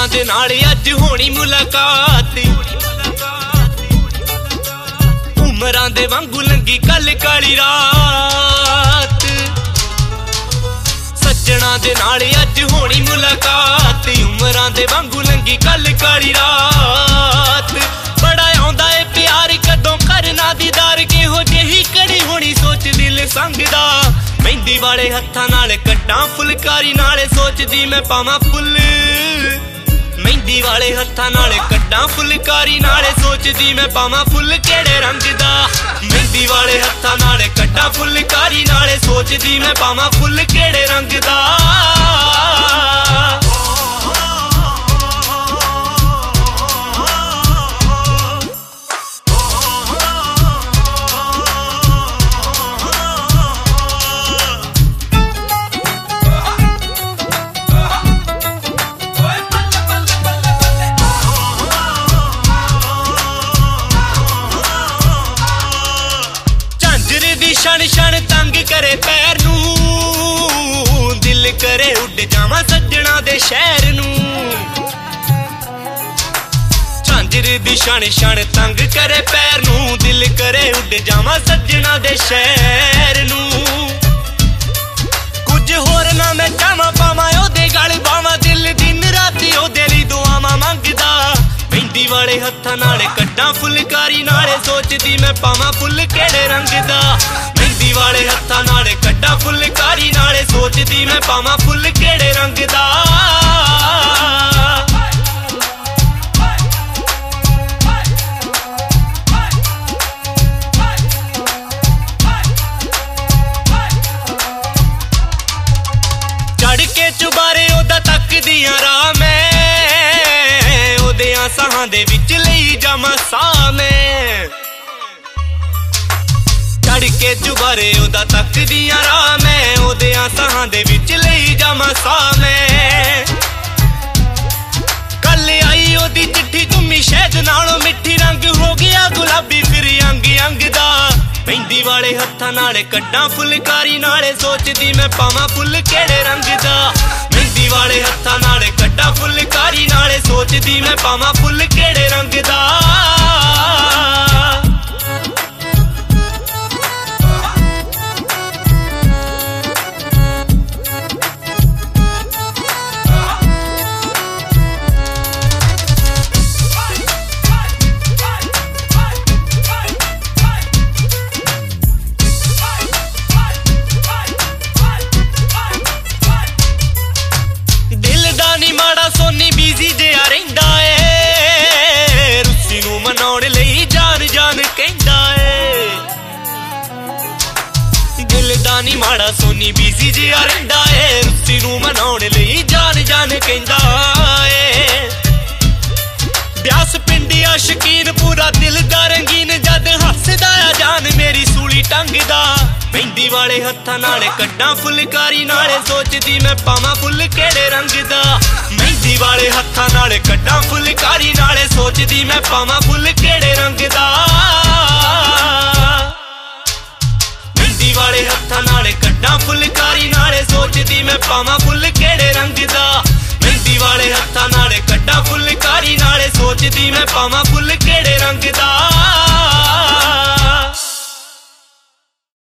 ਸੱਜਣਾ ਦੇ ਨਾਲ ਅੱਜ ਹੋਣੀ ਮੁਲਾਕਾਤ ਉਮਰਾਂ ਦੇ ਵਾਂਗੂ ਲੰਗੀ ਕੱਲ ਕਾਲੀ ਰਾਤ ਸੱਜਣਾ ਦੇ ਨਾਲ ਅੱਜ ਹੋਣੀ ਮੁਲਾਕਾਤ ਉਮਰਾਂ ਦੇ ਵਾਂਗੂ ਲੰਗੀ ਕੱਲ ਕਾਲੀ ਰਾਤ ਬੜਾ ਆਉਂਦਾ ਏ ਪਿਆਰ ਕਦੋਂ ਕਰਨਾ ਦੀਦਾਰ ਕਿਹੋ ਜਿਹੀ ਕੜੀ ਹੋਣੀ ਸੋਚ ਦਿਲ ਸੰਗਦਾ ਮਹਿੰਦੀ ਵਾਲੇ ਹੱਥਾਂ ਨਾਲ ਕੱਟਾਂ ਫੁਲਕਾਰੀ ਨਾਲੇ ਸੋਚਦੀ ਮੈਂ ਪਾਵਾਂ ਫੁੱਲ ਮਹਿੰਦੀ ਵਾਲੇ ਹੱਥਾਂ ਨਾਲ ਕੱਟਾਂ ਫੁਲਕਾਰੀ ਨਾਲੇ ਸੋਚਦੀ ਮੈਂ ਪਾਵਾਂ ਫੁੱਲ ਕਿਹੜੇ ਰੰਗ ਦਾ ਮਹਿੰਦੀ ਵਾਲੇ ਹੱਥਾਂ ਨਾਲ ਕੱਟਾਂ ਫੁਲਕਾਰੀ ਨਾਲੇ ਸੋਚਦੀ ਮੈਂ ਪਾਵਾਂ ਫੁੱਲ ਕਿਹੜੇ ਰੰਗ ਦਾ ਛਣ ਛਣ ਤੰਗ ਕਰੇ ਪੈਰ ਨੂੰ ਦਿਲ ਕਰੇ ਉੱਡ ਜਾਵਾਂ ਸੱਜਣਾ ਦੇ ਸ਼ਹਿਰ ਨੂੰ ਝਾਂਜਰ ਦੀ ਛਣ ਛਣ ਤੰਗ ਕਰੇ ਪੈਰ ਨੂੰ ਦਿਲ ਕਰੇ ਉੱਡ ਜਾਵਾਂ ਸੱਜਣਾ ਦੇ ਸ਼ਹਿਰ ਨੂੰ ਕੁਝ ਹੋਰ ਨਾ ਮੈਂ ਚਾਹਾਂ ਪਾਵਾਂ ਉਹਦੇ ਗਲ ਬਾਵਾਂ ਦਿਲ ਦਿਨ ਰਾਤੀ ਉਹਦੇ ਲਈ ਦੁਆਵਾਂ ਮੰਗਦਾ ਮਹਿੰਦੀ ਵਾਲੇ ਹੱਥਾਂ ਨਾਲ ਕੱਟਾਂ ਫੁਲਕਾਰੀ ਨਾਲੇ ਸੋਚਦੀ ਮੈਂ ਪਾਵਾਂ ਫੁੱਲ ਕਿਹੜੇ ਰੰਗ ਦਾ ਮਹਿੰਦੀ ਵਾਲੇ ਹੱਥਾਂ ਨਾਲ ਕੱਟਾਂ ਫੁਲਕਾਰੀ ਨਾਲੇ ਸੋਚਦੀ ਮੈਂ ਪਾਵਾਂ ਫੁੱਲ ਕਿਹੜੇ ਰੰਗ ਦਾ ਚੜ ਕੇ ਚੁਬਾਰੇ ਉਹਦਾ ਤੱਕਦੀਆਂ ਰਾਹ ਮੈਂ ਉਹਦਿਆਂ ਸਾਹਾਂ ਦੇ ਵਿੱਚ ਲਈ ਜਾਵਾਂ ਸਾਹ ਮੈਂ ਚੜ ਕੇ ਚੁਬਾਰੇ ਉਹਦਾ ਤੱਕਦੀਆਂ ਰਾਹ ਮੈਂ ਉਹਦਿਆਂ ਸਾਹਾਂ ਦੇ ਵਿੱਚ ਲਈ ਜਾਵਾਂ ਸਾਹ ਮੈਂ ਕੱਲ ਆਈ ਉਹਦੀ ਚਿੱਠੀ ਘੁੰਮੀ ਸ਼ਹਿਦ ਨਾਲੋਂ ਮਿੱਠੀ ਰੰਗ ਹੋ ਗਿਆ ਗੁਲਾਬੀ ਫਿਰ ਅੰਗ ਅੰਗ ਦਾ ਮਹਿੰਦੀ ਵਾਲੇ ਹੱਥਾਂ ਨਾਲ ਕੱਟਾਂ ਫੁਲਕਾਰੀ ਨਾਲੇ ਸੋਚਦੀ ਮੈਂ ਪਾਵਾਂ ਫੁੱਲ ਕਿਹੜੇ ਰੰਗ ਦਾ ਮਹਿੰਦੀ ਵਾਲੇ ਹੱਥਾਂ ਨਾਲ ਕੱਟਾਂ ਫੁਲਕਾਰੀ ਨਾਲੇ ਸੋਚਦੀ ਮੈਂ ਪਾਵਾਂ ਫੁੱਲ ਕਿਹੜੇ ਰੰਗ ਦਾ ਸੋਨੀ ਬੀਜ਼ੀ ਜਿਹਾ ਰਹਿੰਦਾ ਏ ਰੁੱਸੀ ਨੂੰ ਮਨਾਉਣ ਲਈ ਜਾਨ ਜਾਨ ਕਹਿੰਦਾ ਏ ਦਿਲ ਦਾ ਨੀ ਮਾੜਾ ਸੋਨੀ ਬੀਜ਼ੀ ਜਿਹਾ ਰਹਿੰਦਾ ਏ ਰੁੱਸੀ ਨੂੰ ਮਨਾਉਣ ਲਈ ਜਾਨ ਜਾਨ ਕਹਿੰਦਾ ਏ ਬਿਆਸ ਪਿੰਡੀਆ ਸ਼ਕੀਨ ਪੂਰਾ ਦਿਲ ਦਾ ਰੰਗੀਨ ਜਦ ਹੱਸਦਾ ਆ ਜਾਨ ਮੇਰੀ ਸੂਲੀ ਟੰਗਦਾ ਮਹਿੰਦੀ ਵਾਲੇ ਹੱਥਾਂ ਨਾਲ ਕੱਟਾਂ ਫੁਲਕਾਰੀ ਨਾਲੇ ਸੋਚਦੀ ਮੈਂ ਪਾਵਾਂ ਫੁੱਲ ਕਿਹੜੇ ਰੰਗ ਦਾ ਮਹਿੰਦੀ ਵਾਲੇ ਹੱਥਾਂ ਨਾਲ ਕੱਟਾਂ ਫੁਲਕਾਰੀ ਨਾਲੇ ਸੋਚਦੀ ਮੈਂ ਪਾਵਾਂ ਫੁੱਲ ਕਿਹੜੇ ਰੰਗ ਦਾ ਮਹਿੰਦੀ ਵਾਲੇ ਹੱਥਾਂ ਨਾਲ ਕੱਟਾਂ ਫੁਲਕਾਰੀ ਨਾਲੇ ਸੋਚਦੀ ਮੈਂ ਪਾਵਾਂ ਫੁੱਲ ਕਿਹੜੇ ਰੰਗ ਦਾ ਮਹਿੰਦੀ ਵਾਲੇ ਹੱਥਾਂ ਨਾਲ ਕੱਟਾਂ ਫੁਲਕਾਰੀ ਨਾਲੇ ਸੋਚਦੀ ਮੈਂ ਪਾਵਾਂ ਫੁੱਲ ਕਿਹੜੇ ਰੰਗ ਦਾ